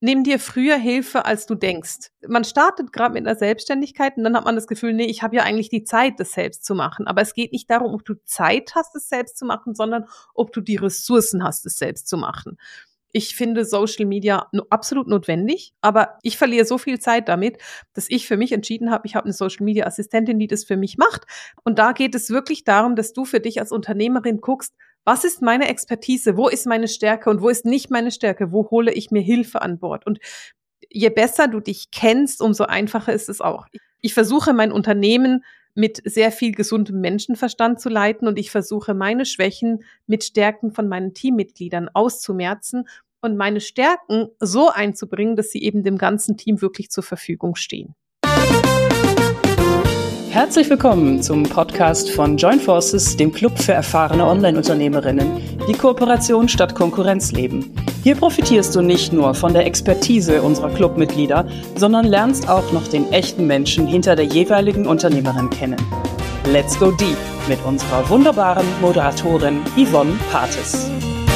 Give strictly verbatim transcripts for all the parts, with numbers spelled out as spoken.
nimm dir früher Hilfe, als du denkst. Man startet gerade mit einer Selbstständigkeit und dann hat man das Gefühl, nee, ich habe ja eigentlich die Zeit, das selbst zu machen. Aber es geht nicht darum, ob du Zeit hast, es selbst zu machen, sondern ob du die Ressourcen hast, es selbst zu machen. Ich finde Social Media absolut notwendig, aber ich verliere so viel Zeit damit, dass ich für mich entschieden habe, ich habe eine Social Media Assistentin, die das für mich macht. Und da geht es wirklich darum, dass du für dich als Unternehmerin guckst, was ist meine Expertise, wo ist meine Stärke und wo ist nicht meine Stärke, wo hole ich mir Hilfe an Bord. Und je besser du dich kennst, umso einfacher ist es auch. Ich versuche mein Unternehmen mit sehr viel gesundem Menschenverstand zu leiten und ich versuche meine Schwächen mit Stärken von meinen Teammitgliedern auszumerzen und meine Stärken so einzubringen, dass sie eben dem ganzen Team wirklich zur Verfügung stehen. Herzlich willkommen zum Podcast von Join Forces, dem Club für erfahrene Online-Unternehmerinnen, die Kooperation statt Konkurrenz leben. Hier profitierst du nicht nur von der Expertise unserer Clubmitglieder, sondern lernst auch noch den echten Menschen hinter der jeweiligen Unternehmerin kennen. Let's go deep mit unserer wunderbaren Moderatorin Yvonne Pates.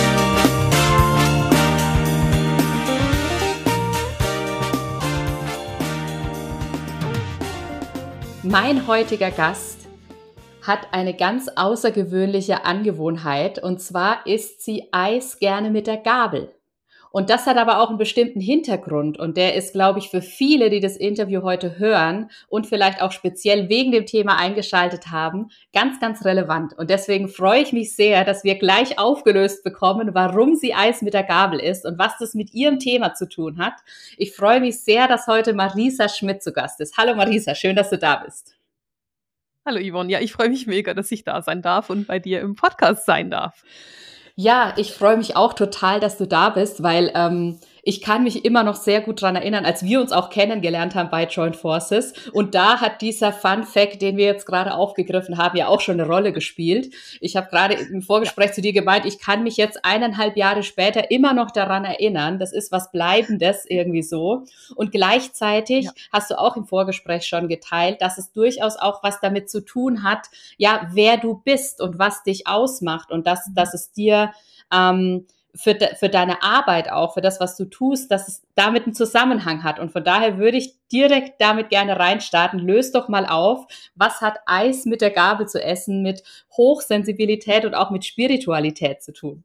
Mein heutiger Gast hat eine ganz außergewöhnliche Angewohnheit und zwar isst sie Eis gerne mit der Gabel. Und das hat aber auch einen bestimmten Hintergrund und der ist, glaube ich, für viele, die das Interview heute hören und vielleicht auch speziell wegen dem Thema eingeschaltet haben, ganz, ganz relevant. Und deswegen freue ich mich sehr, dass wir gleich aufgelöst bekommen, warum sie Eis mit der Gabel isst und was das mit ihrem Thema zu tun hat. Ich freue mich sehr, dass heute Marisa Schmidt zu Gast ist. Hallo Marisa, schön, dass du da bist. Hallo Yvonne, ja, ich freue mich mega, dass ich da sein darf und bei dir im Podcast sein darf. Ja, ich freue mich auch total, dass du da bist, weil ähm, ich kann mich immer noch sehr gut dran erinnern, als wir uns auch kennengelernt haben bei Join Forces. Und da hat dieser Fun Fact, den wir jetzt gerade aufgegriffen haben, ja auch schon eine Rolle gespielt. Ich habe gerade im Vorgespräch zu dir gemeint, ich kann mich jetzt eineinhalb Jahre später immer noch daran erinnern. Das ist was Bleibendes irgendwie so. Und gleichzeitig ja. hast du auch im Vorgespräch schon geteilt, dass es durchaus auch was damit zu tun hat, ja, wer du bist und was dich ausmacht und dass, dass es dir ähm, Für, de, für deine Arbeit auch, für das, was du tust, dass es damit einen Zusammenhang hat. Und von daher würde ich direkt damit gerne reinstarten. Löst doch mal auf, was hat Eis mit der Gabel zu essen, mit Hochsensibilität und auch mit Spiritualität zu tun?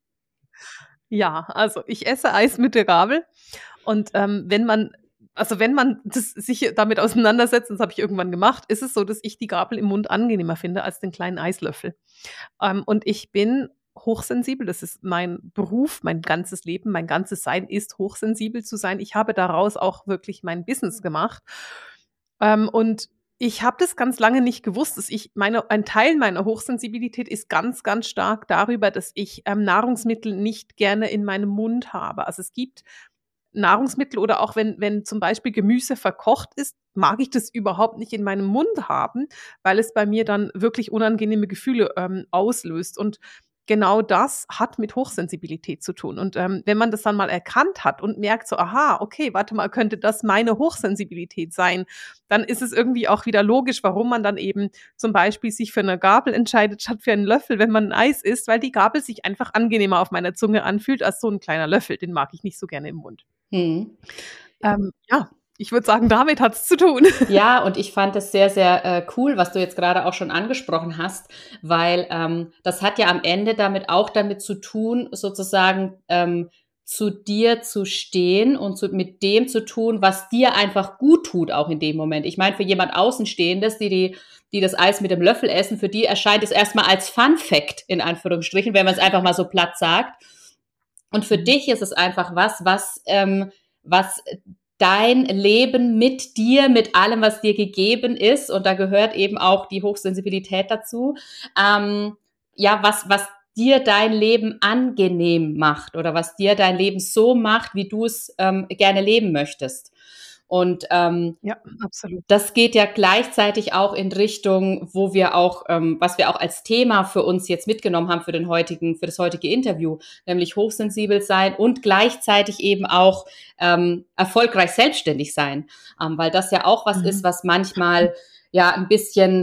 Ja, also ich esse Eis mit der Gabel und ähm, wenn man Also wenn man das, sich damit auseinandersetzt, das habe ich irgendwann gemacht, ist es so, dass ich die Gabel im Mund angenehmer finde als den kleinen Eislöffel. Ähm, und ich bin hochsensibel, das ist mein Beruf, mein ganzes Leben, mein ganzes Sein ist hochsensibel zu sein. Ich habe daraus auch wirklich mein Business gemacht. Ähm, und ich habe das ganz lange nicht gewusst, dass ich meine, ein Teil meiner Hochsensibilität ist ganz, ganz stark darüber, dass ich ähm, Nahrungsmittel nicht gerne in meinem Mund habe. Also es gibt Nahrungsmittel oder auch wenn, wenn zum Beispiel Gemüse verkocht ist, mag ich das überhaupt nicht in meinem Mund haben, weil es bei mir dann wirklich unangenehme Gefühle ähm, auslöst. Und genau das hat mit Hochsensibilität zu tun. Und ähm, wenn man das dann mal erkannt hat und merkt so, aha, okay, warte mal, könnte das meine Hochsensibilität sein, dann ist es irgendwie auch wieder logisch, warum man dann eben zum Beispiel sich für eine Gabel entscheidet, statt für einen Löffel, wenn man ein Eis isst, weil die Gabel sich einfach angenehmer auf meiner Zunge anfühlt als so ein kleiner Löffel. Den mag ich nicht so gerne im Mund. Hm. Ähm, ja. Ich würde sagen, damit hat es zu tun. Ja, und ich fand es sehr, sehr äh, cool, was du jetzt gerade auch schon angesprochen hast, weil ähm, das hat ja am Ende damit auch damit zu tun, sozusagen ähm, zu dir zu stehen und zu, mit dem zu tun, was dir einfach gut tut, auch in dem Moment. Ich meine, für jemand Außenstehendes, die, die, die das Eis mit dem Löffel essen, für die erscheint es erstmal als Fun Fact, in Anführungsstrichen, wenn man es einfach mal so platt sagt. Und für mhm. dich ist es einfach was, was, ähm, was dein Leben mit dir, mit allem, was dir gegeben ist, und da gehört eben auch die Hochsensibilität dazu, ähm, ja, was, was dir dein Leben angenehm macht oder was dir dein Leben so macht, wie du es ähm, gerne leben möchtest. Und ähm, ja, absolut. Das geht ja gleichzeitig auch in Richtung, wo wir auch, ähm, was wir auch als Thema für uns jetzt mitgenommen haben für den heutigen, für das heutige Interview, nämlich hochsensibel sein und gleichzeitig eben auch ähm, erfolgreich selbstständig sein, ähm, weil das ja auch was mhm. ist, was manchmal ja ein bisschen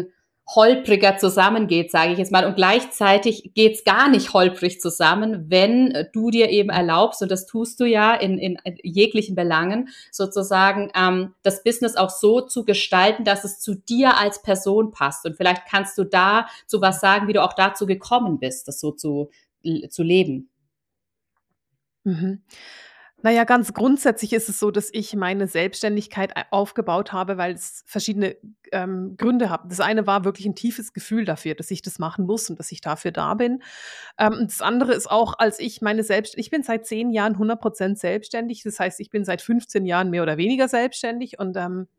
holpriger zusammengeht, sage ich jetzt mal. Und gleichzeitig geht's gar nicht holprig zusammen, wenn du dir eben erlaubst, und das tust du ja in, in jeglichen Belangen, sozusagen ähm, das Business auch so zu gestalten, dass es zu dir als Person passt. Und vielleicht kannst du da zu was sagen, wie du auch dazu gekommen bist, das so zu, zu leben. Mhm. Na ja, ganz grundsätzlich ist es so, dass ich meine Selbstständigkeit ei aufgebaut habe, weil es verschiedene, ähm, Gründe hat. Das eine war wirklich ein tiefes Gefühl dafür, dass ich das machen muss und dass ich dafür da bin. Ähm, und das andere ist auch, als ich meine selbst ich bin seit zehn Jahren hundert Prozent selbstständig. Das heißt, ich bin seit fünfzehn Jahren mehr oder weniger selbstständig und, ähm,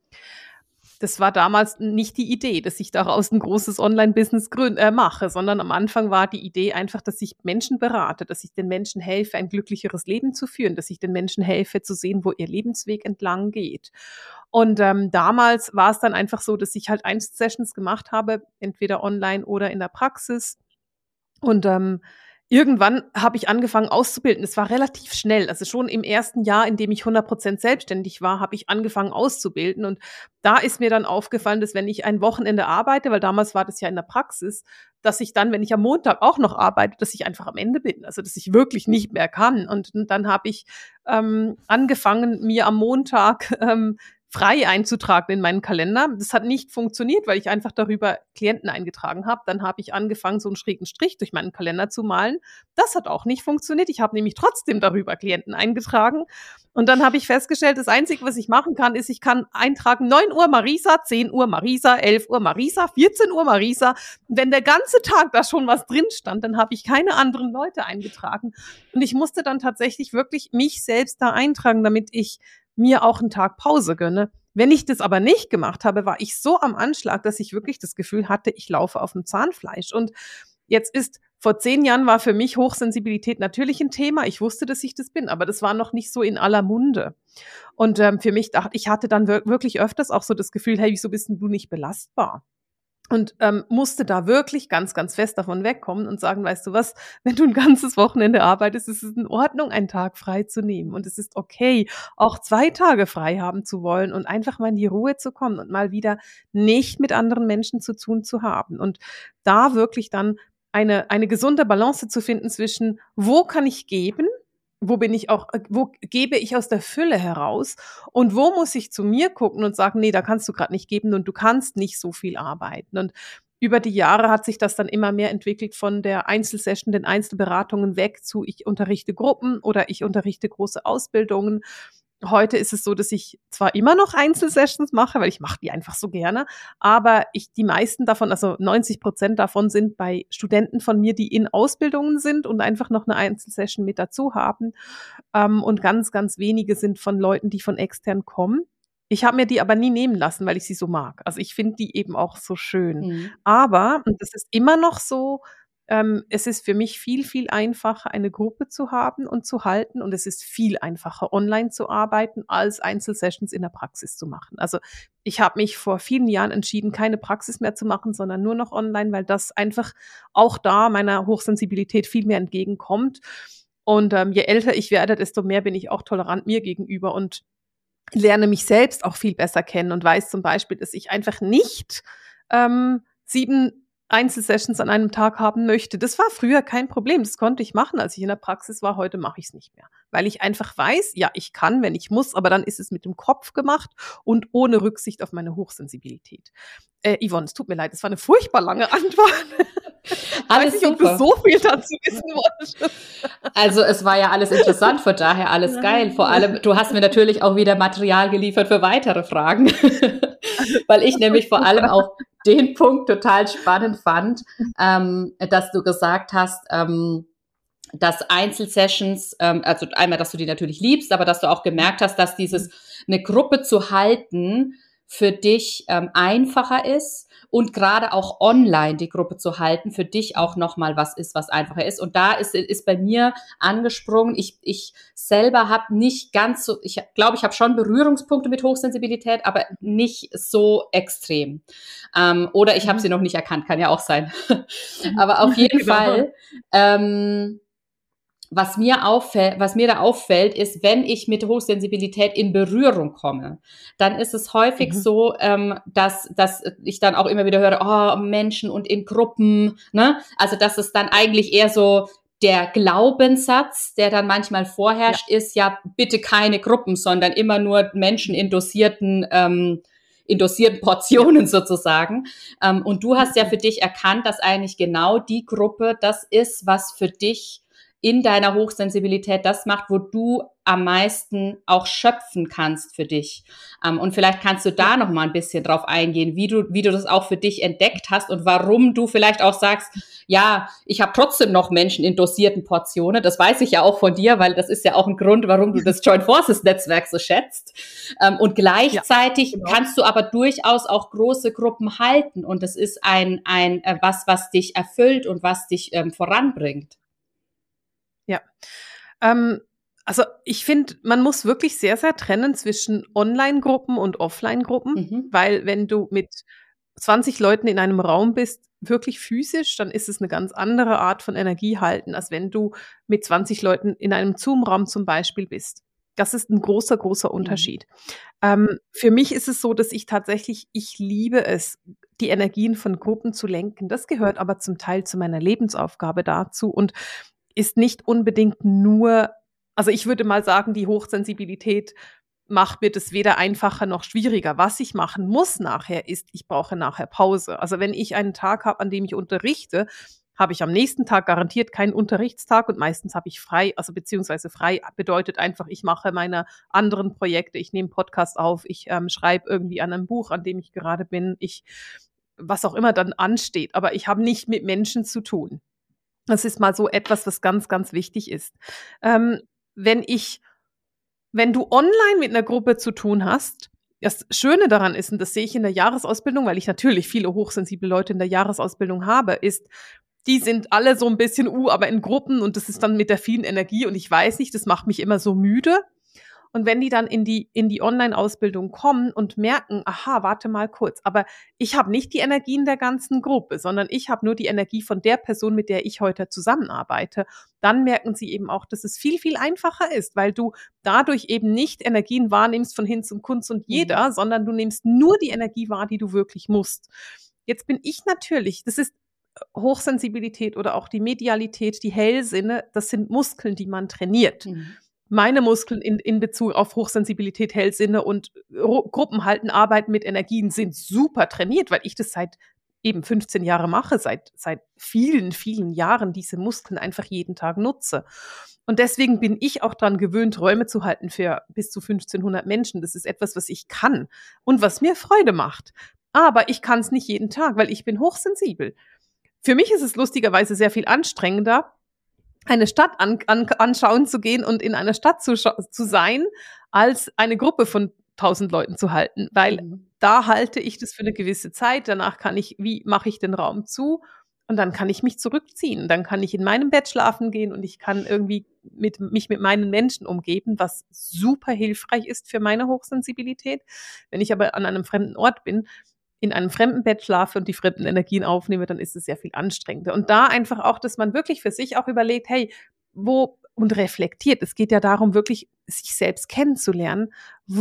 das war damals nicht die Idee, dass ich daraus ein großes Online-Business grün äh, mache, sondern am Anfang war die Idee einfach, dass ich Menschen berate, dass ich den Menschen helfe, ein glücklicheres Leben zu führen, dass ich den Menschen helfe, zu sehen, wo ihr Lebensweg entlang geht. Und, ähm, damals war es dann einfach so, dass ich halt Einzelsessions gemacht habe, entweder online oder in der Praxis. Und, ähm, irgendwann habe ich angefangen auszubilden. Es war relativ schnell. Also, schon im ersten Jahr, in dem ich hundert Prozent selbstständig war, habe ich angefangen auszubilden. Und da ist mir dann aufgefallen, dass wenn ich ein Wochenende arbeite, weil damals war das ja in der Praxis, dass ich dann, wenn ich am Montag auch noch arbeite, dass ich einfach am Ende bin. Also, dass ich wirklich nicht mehr kann. Und dann habe ich, ähm, angefangen, mir am Montag, ähm, frei einzutragen in meinen Kalender. Das hat nicht funktioniert, weil ich einfach darüber Klienten eingetragen habe. Dann habe ich angefangen, so einen schrägen Strich durch meinen Kalender zu malen. Das hat auch nicht funktioniert. Ich habe nämlich trotzdem darüber Klienten eingetragen. Und dann habe ich festgestellt, das Einzige, was ich machen kann, ist, ich kann eintragen neun Uhr Marisa, zehn Uhr Marisa, elf Uhr Marisa, vierzehn Uhr Marisa. Und wenn der ganze Tag da schon was drin stand, dann habe ich keine anderen Leute eingetragen. Und ich musste dann tatsächlich wirklich mich selbst da eintragen, damit ich mir auch einen Tag Pause gönne. Wenn ich das aber nicht gemacht habe, war ich so am Anschlag, dass ich wirklich das Gefühl hatte, ich laufe auf dem Zahnfleisch. Und jetzt ist vor zehn Jahren war für mich Hochsensibilität natürlich ein Thema. Ich wusste, dass ich das bin, aber das war noch nicht so in aller Munde. Und, ähm, für mich dachte ich hatte dann wir wirklich öfters auch so das Gefühl: „Hey, wieso bist 'n du nicht belastbar?“ Und, ähm, musste da wirklich ganz, ganz fest davon wegkommen und sagen: „Weißt du was? Wenn du ein ganzes Wochenende arbeitest, ist es in Ordnung, einen Tag frei zu nehmen. Und es ist okay, auch zwei Tage frei haben zu wollen und einfach mal in die Ruhe zu kommen und mal wieder nicht mit anderen Menschen zu tun zu haben.“ Und da wirklich dann eine eine gesunde Balance zu finden zwischen: Wo kann ich geben? Wo bin ich auch äh, wo gebe ich aus der Fülle heraus? Und wo muss ich zu mir gucken und sagen: „Nee, da kannst du grad nicht geben und du kannst nicht so viel arbeiten.“ Und über die Jahre hat sich das dann immer mehr entwickelt von der Einzelsession, den Einzelberatungen weg zu: Ich unterrichte Gruppen oder ich unterrichte große Ausbildungen. Heute ist es so, dass ich zwar immer noch Einzelsessions mache, weil ich mache die einfach so gerne, aber ich die meisten davon, also neunzig Prozent davon sind bei Studenten von mir, die in Ausbildungen sind und einfach noch eine Einzelsession mit dazu haben. Ähm, und ganz, ganz wenige sind von Leuten, die von extern kommen. Ich habe mir die aber nie nehmen lassen, weil ich sie so mag. Also, ich finde die eben auch so schön. Mhm. Aber, und das ist immer noch so, ähm, es ist für mich viel, viel einfacher, eine Gruppe zu haben und zu halten, und es ist viel einfacher, online zu arbeiten, als Einzelsessions in der Praxis zu machen. Also, ich habe mich vor vielen Jahren entschieden, keine Praxis mehr zu machen, sondern nur noch online, weil das einfach auch da meiner Hochsensibilität viel mehr entgegenkommt. Und, ähm, je älter ich werde, desto mehr bin ich auch tolerant mir gegenüber und lerne mich selbst auch viel besser kennen und weiß zum Beispiel, dass ich einfach nicht, ähm, sieben Einzelsessions an einem Tag haben möchte. Das war früher kein Problem. Das konnte ich machen, als ich in der Praxis war. Heute mache ich es nicht mehr, weil ich einfach weiß, ja, ich kann, wenn ich muss, aber dann ist es mit dem Kopf gemacht und ohne Rücksicht auf meine Hochsensibilität. Äh, Yvonne, es tut mir leid, das war eine furchtbar lange Antwort. Alles Ich weiß nicht, super. ob du so viel dazu wissen wolltest. Also es war ja alles interessant, von daher alles geil. Vor allem, du hast mir natürlich auch wieder Material geliefert für weitere Fragen, weil ich nämlich vor allem auch den Punkt total spannend fand, ähm, dass du gesagt hast, ähm, dass Einzelsessions, ähm, also einmal, dass du die natürlich liebst, aber dass du auch gemerkt hast, dass dieses eine Gruppe zu halten für dich ähm, einfacher ist und gerade auch online die Gruppe zu halten für dich auch nochmal was ist, was einfacher ist. Und da ist, ist bei mir angesprungen, ich, ich selber habe nicht ganz so, ich glaube, ich habe schon Berührungspunkte mit Hochsensibilität, aber nicht so extrem. Ähm, oder ich habe Mhm. sie noch nicht erkannt, kann ja auch sein. Aber auf jeden Genau. Fall ähm, was mir auffällt, was mir da auffällt, ist, wenn ich mit Hochsensibilität in Berührung komme, dann ist es häufig mhm. so, ähm, dass, dass ich dann auch immer wieder höre, oh, Menschen und in Gruppen, ne? Also, dass es dann eigentlich eher so der Glaubenssatz, der dann manchmal vorherrscht, ja. ist ja bitte keine Gruppen, sondern immer nur Menschen in dosierten, ähm, in dosierten Portionen sozusagen. Ähm, und du hast ja für dich erkannt, dass eigentlich genau die Gruppe das ist, was für dich in deiner Hochsensibilität das macht, wo du am meisten auch schöpfen kannst für dich. Um, und vielleicht kannst du da noch mal ein bisschen drauf eingehen, wie du, wie du das auch für dich entdeckt hast und warum du vielleicht auch sagst, ja, ich habe trotzdem noch Menschen in dosierten Portionen. Das weiß ich ja auch von dir, weil das ist ja auch ein Grund, warum du das Joint Forces Netzwerk so schätzt. Um, und gleichzeitig ja, genau. kannst du aber durchaus auch große Gruppen halten. Und das ist ein, ein äh, was, was dich erfüllt und was dich ähm, voranbringt. Ja, ähm, also ich finde, man muss wirklich sehr, sehr trennen zwischen Online-Gruppen und Offline-Gruppen, mhm. weil wenn du mit zwanzig Leuten in einem Raum bist, wirklich physisch, dann ist es eine ganz andere Art von Energie halten, als wenn du mit zwanzig Leuten in einem Zoom-Raum zum Beispiel bist. Das ist ein großer, großer Unterschied. Mhm. Ähm, für mich ist es so, dass ich tatsächlich, ich liebe es, die Energien von Gruppen zu lenken. Das gehört aber zum Teil zu meiner Lebensaufgabe dazu und ist nicht unbedingt nur, also ich würde mal sagen, die Hochsensibilität macht mir das weder einfacher noch schwieriger. Was ich machen muss nachher ist, ich brauche nachher Pause. Also wenn ich einen Tag habe, an dem ich unterrichte, habe ich am nächsten Tag garantiert keinen Unterrichtstag und meistens habe ich frei, also beziehungsweise frei bedeutet einfach, ich mache meine anderen Projekte, ich nehme Podcast auf, ich ähm, schreibe irgendwie an einem Buch, an dem ich gerade bin, ich, was auch immer dann ansteht, aber ich habe nicht mit Menschen zu tun. Das ist mal so etwas, was ganz, ganz wichtig ist. Ähm, wenn ich, wenn du online mit einer Gruppe zu tun hast, das Schöne daran ist, und das sehe ich in der Jahresausbildung, weil ich natürlich viele hochsensible Leute in der Jahresausbildung habe, ist, die sind alle so ein bisschen, uh, aber in Gruppen und das ist dann mit der vielen Energie und ich weiß nicht, das macht mich immer so müde. Und wenn die dann in die, in die Online-Ausbildung kommen und merken, aha, warte mal kurz, aber ich habe nicht die Energien der ganzen Gruppe, sondern ich habe nur die Energie von der Person, mit der ich heute zusammenarbeite, dann merken sie eben auch, dass es viel, viel einfacher ist, weil du dadurch eben nicht Energien wahrnimmst von Hinz und Kunz und jeder, mhm. sondern du nimmst nur die Energie wahr, die du wirklich musst. Jetzt bin ich natürlich, das ist Hochsensibilität oder auch die Medialität, die Hellsinne, das sind Muskeln, die man trainiert. Mhm. Meine Muskeln in, in Bezug auf Hochsensibilität, Hellsinne und Ro- Gruppenhalten, Arbeiten mit Energien sind super trainiert, weil ich das seit eben fünfzehn Jahre mache, seit, seit vielen, vielen Jahren diese Muskeln einfach jeden Tag nutze. Und deswegen bin ich auch dran gewöhnt, Räume zu halten für bis zu fünfzehnhundert Menschen. Das ist etwas, was ich kann und was mir Freude macht. Aber ich kann es nicht jeden Tag, weil ich bin hochsensibel. Für mich ist es lustigerweise sehr viel anstrengender, eine Stadt an, an, anschauen zu gehen und in einer Stadt zu, zu sein, als eine Gruppe von tausend Leuten zu halten, weil mhm. da halte ich das für eine gewisse Zeit, danach kann ich, wie mache ich den Raum zu und dann kann ich mich zurückziehen, dann kann ich in meinem Bett schlafen gehen und ich kann irgendwie mit, mich mit meinen Menschen umgeben, was super hilfreich ist für meine Hochsensibilität. Wenn ich aber an einem fremden Ort bin, in einem fremden Bett schlafe und die fremden Energien aufnehme, dann ist es sehr viel anstrengender. Und da einfach auch, dass man wirklich für sich auch überlegt, hey, wo, und reflektiert. Es geht ja darum, wirklich sich selbst kennenzulernen.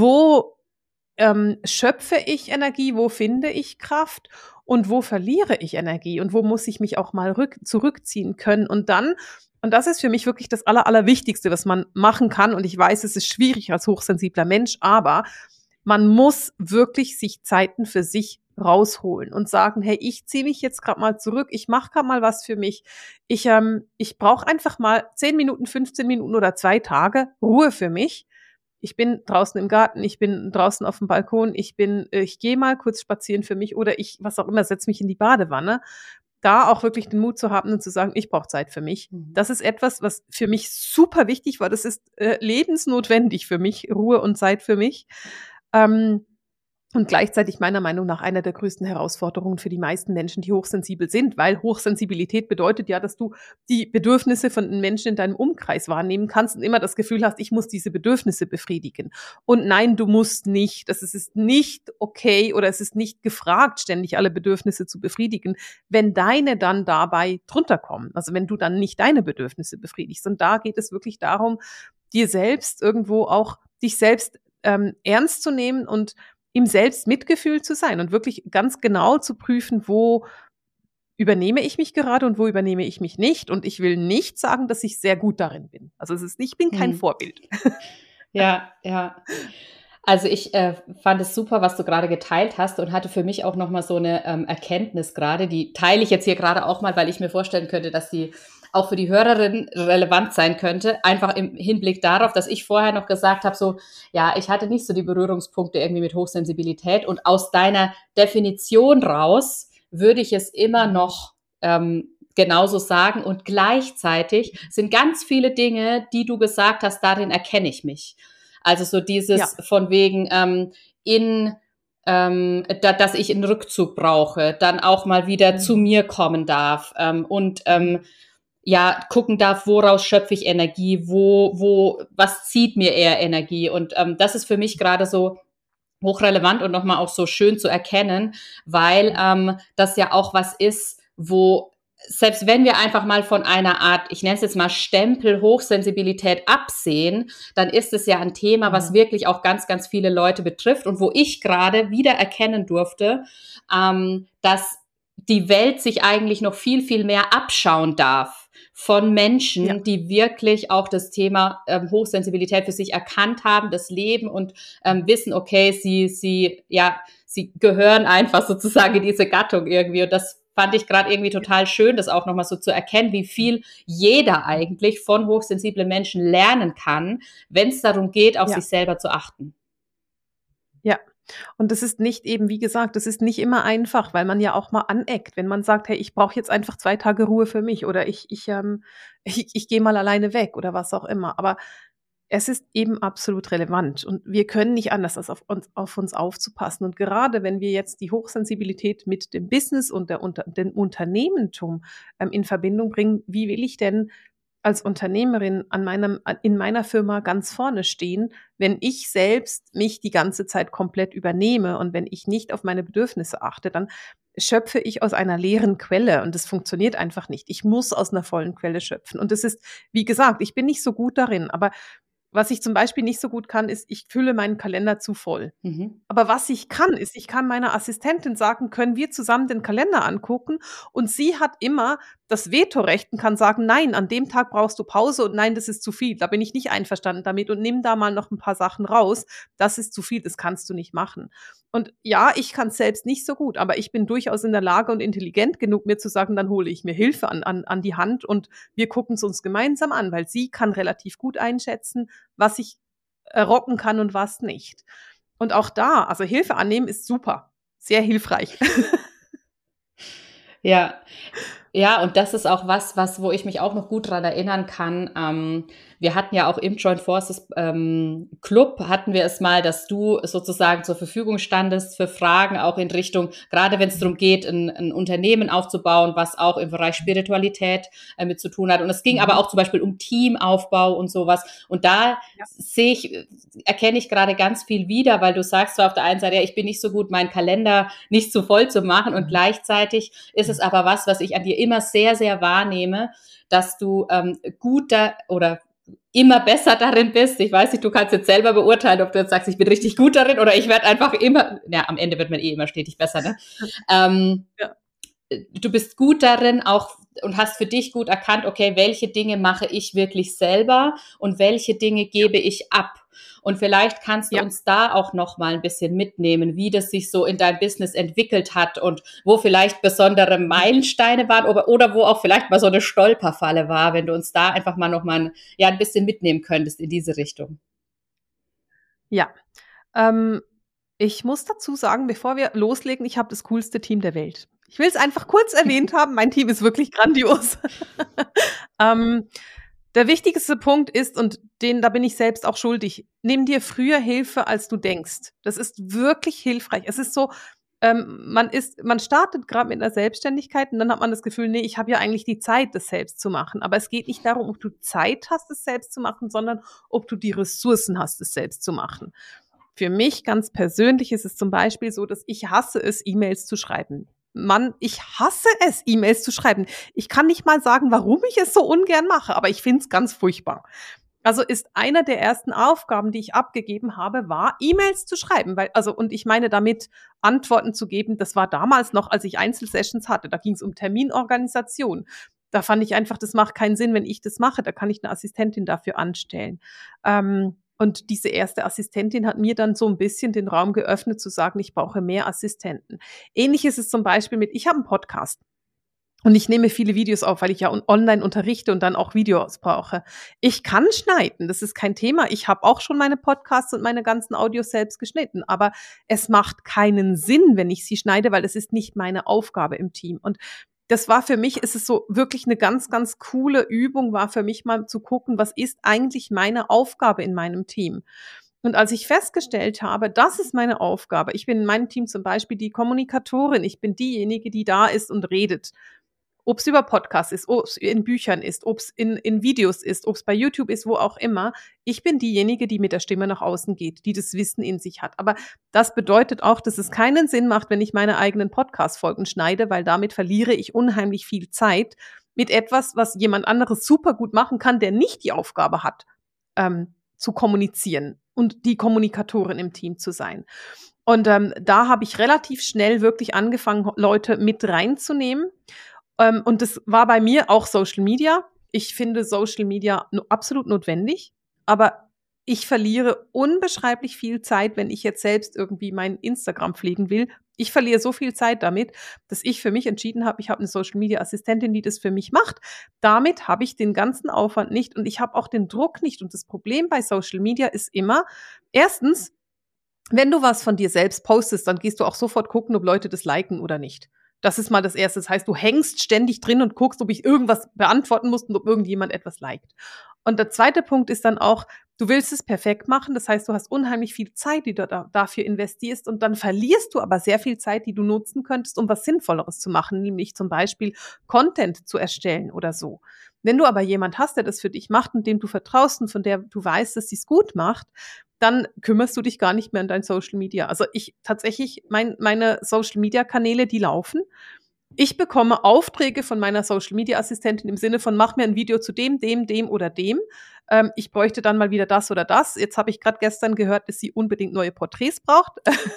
Wo ähm, schöpfe ich Energie? Wo finde ich Kraft? Und wo verliere ich Energie? Und wo muss ich mich auch mal rück, zurückziehen können? Und dann, und das ist für mich wirklich das Aller, Allerwichtigste, was man machen kann. Und ich weiß, es ist schwierig als hochsensibler Mensch, aber man muss wirklich sich Zeiten für sich rausholen und sagen, hey, ich ziehe mich jetzt gerade mal zurück, ich mache gerade mal was für mich. Ich, ähm, ich brauche einfach mal zehn Minuten, fünfzehn Minuten oder zwei Tage Ruhe für mich. Ich bin draußen im Garten, ich bin draußen auf dem Balkon, ich bin, ich gehe mal kurz spazieren für mich oder ich, was auch immer, setze mich in die Badewanne. Da auch wirklich den Mut zu haben und zu sagen, ich brauche Zeit für mich. Mhm. Das ist etwas, was für mich super wichtig war. Das ist äh, lebensnotwendig für mich, Ruhe und Zeit für mich. Ähm, Und gleichzeitig meiner Meinung nach einer der größten Herausforderungen für die meisten Menschen, die hochsensibel sind, weil Hochsensibilität bedeutet ja, dass du die Bedürfnisse von den Menschen in deinem Umkreis wahrnehmen kannst und immer das Gefühl hast, ich muss diese Bedürfnisse befriedigen. Und nein, du musst nicht. Das ist, es ist nicht okay oder es ist nicht gefragt, ständig alle Bedürfnisse zu befriedigen, wenn deine dann dabei drunter kommen. Also wenn du dann nicht deine Bedürfnisse befriedigst. Und da geht es wirklich darum, dir selbst irgendwo auch, dich selbst ähm, ernst zu nehmen und im Selbstmitgefühl zu sein und wirklich ganz genau zu prüfen, wo übernehme ich mich gerade und wo übernehme ich mich nicht. Und ich will nicht sagen, dass ich sehr gut darin bin. Also es ist, ich bin kein hm. Vorbild. Ja, ja. Also ich äh, fand es super, was du gerade geteilt hast und hatte für mich auch nochmal so eine ähm, Erkenntnis gerade, die teile ich jetzt hier gerade auch mal, weil ich mir vorstellen könnte, dass die auch für die Hörerin relevant sein könnte, einfach im Hinblick darauf, dass ich vorher noch gesagt habe, so, ja, ich hatte nicht so die Berührungspunkte irgendwie mit Hochsensibilität und aus deiner Definition raus würde ich es immer noch ähm, genauso sagen und gleichzeitig sind ganz viele Dinge, die du gesagt hast, darin erkenne ich mich. Also so dieses ja. von wegen ähm, in Ähm, da, dass ich einen Rückzug brauche, dann auch mal wieder mhm. zu mir kommen darf ähm, und ähm, ja, gucken darf, woraus schöpfe ich Energie, wo, wo, was zieht mir eher Energie und ähm, das ist für mich gerade so hochrelevant und nochmal auch so schön zu erkennen, weil ähm, das ja auch was ist, wo selbst wenn wir einfach mal von einer Art, ich nenne es jetzt mal Stempel Hochsensibilität absehen, dann ist es ja ein Thema, was wirklich auch ganz, ganz viele Leute betrifft und wo ich gerade wieder erkennen durfte, ähm, dass die Welt sich eigentlich noch viel, viel mehr abschauen darf von Menschen, ja. die wirklich auch das Thema ähm, Hochsensibilität für sich erkannt haben, das Leben und ähm, wissen, okay, sie, sie, ja, sie gehören einfach sozusagen in diese Gattung irgendwie und das fand ich gerade irgendwie total schön, das auch nochmal so zu erkennen, wie viel jeder eigentlich von hochsensiblen Menschen lernen kann, wenn es darum geht, auf ja. sich selber zu achten. Ja, und das ist nicht eben, wie gesagt, das ist nicht immer einfach, weil man ja auch mal aneckt, wenn man sagt, hey, ich brauche jetzt einfach zwei Tage Ruhe für mich oder ich, ich, ähm, ich, ich gehe mal alleine weg oder was auch immer. Aber es ist eben absolut relevant und wir können nicht anders, als auf uns, auf uns aufzupassen. Und gerade wenn wir jetzt die Hochsensibilität mit dem Business und der, unter, dem Unternehmertum ähm, in Verbindung bringen, wie will ich denn als Unternehmerin an meinem, in meiner Firma ganz vorne stehen, wenn ich selbst mich die ganze Zeit komplett übernehme und wenn ich nicht auf meine Bedürfnisse achte, dann schöpfe ich aus einer leeren Quelle und das funktioniert einfach nicht. Ich muss aus einer vollen Quelle schöpfen. Und das ist, wie gesagt, ich bin nicht so gut darin, aber was ich zum Beispiel nicht so gut kann, ist, ich fülle meinen Kalender zu voll. Mhm. Aber was ich kann, ist, ich kann meiner Assistentin sagen, können wir zusammen den Kalender angucken und sie hat immer das Vetorecht und kann sagen, nein, an dem Tag brauchst du Pause und nein, das ist zu viel. Da bin ich nicht einverstanden damit und nimm da mal noch ein paar Sachen raus. Das ist zu viel, das kannst du nicht machen. Und ja, ich kann es selbst nicht so gut, aber ich bin durchaus in der Lage und intelligent genug, mir zu sagen, dann hole ich mir Hilfe an, an, an die Hand und wir gucken es uns gemeinsam an, weil sie kann relativ gut einschätzen, was ich äh, rocken kann und was nicht. Und auch da, also Hilfe annehmen ist super, sehr hilfreich. Ja, ja, und das ist auch was, was, wo ich mich auch noch gut dran erinnern kann. Ähm, wir hatten ja auch im Joint Forces ähm, Club, hatten wir es mal, dass du sozusagen zur Verfügung standest für Fragen, auch in Richtung, gerade wenn es darum geht, ein, ein Unternehmen aufzubauen, was auch im Bereich Spiritualität äh, mit zu tun hat. Und es ging mhm. aber auch zum Beispiel um Teamaufbau und sowas. Und da ja. sehe ich, erkenne ich gerade ganz viel wieder, weil du sagst zwar auf der einen Seite, ja, ich bin nicht so gut, meinen Kalender nicht zu voll zu machen und gleichzeitig ist es aber was, was ich an dir immer sehr, sehr wahrnehme, dass du ähm, gut da oder immer besser darin bist. Ich weiß nicht, du kannst jetzt selber beurteilen, ob du jetzt sagst, ich bin richtig gut darin oder ich werde einfach immer, ja, am Ende wird man eh immer stetig besser, ne? ähm, ja. Du bist gut darin auch und hast für dich gut erkannt, okay, welche Dinge mache ich wirklich selber und welche Dinge gebe ich ab. Und vielleicht kannst du ja. uns da auch noch mal ein bisschen mitnehmen, wie das sich so in deinem Business entwickelt hat und wo vielleicht besondere Meilensteine waren oder, oder wo auch vielleicht mal so eine Stolperfalle war, wenn du uns da einfach mal noch mal ein, ja, ein bisschen mitnehmen könntest in diese Richtung. Ja, ähm, ich muss dazu sagen, bevor wir loslegen, ich habe das coolste Team der Welt. Ich will es einfach kurz erwähnt haben, mein Team ist wirklich grandios. ähm, Der wichtigste Punkt ist, und den, da bin ich selbst auch schuldig, nimm dir früher Hilfe, als du denkst. Das ist wirklich hilfreich. Es ist so, ähm, man ist, man startet gerade mit einer Selbstständigkeit und dann hat man das Gefühl, nee, ich habe ja eigentlich die Zeit, das selbst zu machen. Aber es geht nicht darum, ob du Zeit hast, es selbst zu machen, sondern ob du die Ressourcen hast, es selbst zu machen. Für mich ganz persönlich ist es zum Beispiel so, dass ich hasse es, E-Mails zu schreiben. Mann, ich hasse es, E-Mails zu schreiben. Ich kann nicht mal sagen, warum ich es so ungern mache, aber ich finde es ganz furchtbar. Also ist einer der ersten Aufgaben, die ich abgegeben habe, war, E-Mails zu schreiben. Weil, also, und ich meine damit, Antworten zu geben. Das war damals noch, als ich Einzelsessions hatte. Da ging es um Terminorganisation. Da fand ich einfach, das macht keinen Sinn, wenn ich das mache. Da kann ich eine Assistentin dafür anstellen. Ähm, Und diese erste Assistentin hat mir dann so ein bisschen den Raum geöffnet, zu sagen, ich brauche mehr Assistenten. Ähnlich ist es zum Beispiel mit, ich habe einen Podcast und ich nehme viele Videos auf, weil ich ja online unterrichte und dann auch Videos brauche. Ich kann schneiden, das ist kein Thema. Ich habe auch schon meine Podcasts und meine ganzen Audios selbst geschnitten, aber es macht keinen Sinn, wenn ich sie schneide, weil es ist nicht meine Aufgabe im Team. Und das war für mich, ist es so wirklich eine ganz, ganz coole Übung, war für mich mal zu gucken, was ist eigentlich meine Aufgabe in meinem Team? Und als ich festgestellt habe, das ist meine Aufgabe, ich bin in meinem Team zum Beispiel die Kommunikatorin, ich bin diejenige, die da ist und redet. Ob es über Podcasts ist, ob es in Büchern ist, ob es in, in Videos ist, ob es bei YouTube ist, wo auch immer. Ich bin diejenige, die mit der Stimme nach außen geht, die das Wissen in sich hat. Aber das bedeutet auch, dass es keinen Sinn macht, wenn ich meine eigenen Podcast-Folgen schneide, weil damit verliere ich unheimlich viel Zeit mit etwas, was jemand anderes super gut machen kann, der nicht die Aufgabe hat, ähm, zu kommunizieren und die Kommunikatorin im Team zu sein. Und ähm, da habe ich relativ schnell wirklich angefangen, Leute mit reinzunehmen. Um, und das war bei mir auch Social Media. Ich finde Social Media no, absolut notwendig, aber ich verliere unbeschreiblich viel Zeit, wenn ich jetzt selbst irgendwie mein Instagram pflegen will. Ich verliere so viel Zeit damit, dass ich für mich entschieden habe, ich habe eine Social Media Assistentin, die das für mich macht. Damit habe ich den ganzen Aufwand nicht und ich habe auch den Druck nicht. Und das Problem bei Social Media ist immer, erstens, wenn du was von dir selbst postest, dann gehst du auch sofort gucken, ob Leute das liken oder nicht. Das ist mal das Erste. Das heißt, du hängst ständig drin und guckst, ob ich irgendwas beantworten muss und ob irgendjemand etwas liked. Und der zweite Punkt ist dann auch, du willst es perfekt machen. Das heißt, du hast unheimlich viel Zeit, die du da, dafür investierst. Und dann verlierst du aber sehr viel Zeit, die du nutzen könntest, um was Sinnvolleres zu machen, nämlich zum Beispiel Content zu erstellen oder so. Wenn du aber jemand hast, der das für dich macht und dem du vertraust und von der du weißt, dass sie es gut macht, dann kümmerst du dich gar nicht mehr um dein Social Media. Also ich tatsächlich, mein, meine Social Media Kanäle, die laufen. Ich bekomme Aufträge von meiner Social Media Assistentin im Sinne von, mach mir ein Video zu dem, dem, dem oder dem. Ähm, ich bräuchte dann mal wieder das oder das. Jetzt habe ich gerade gestern gehört, dass sie unbedingt neue Porträts braucht.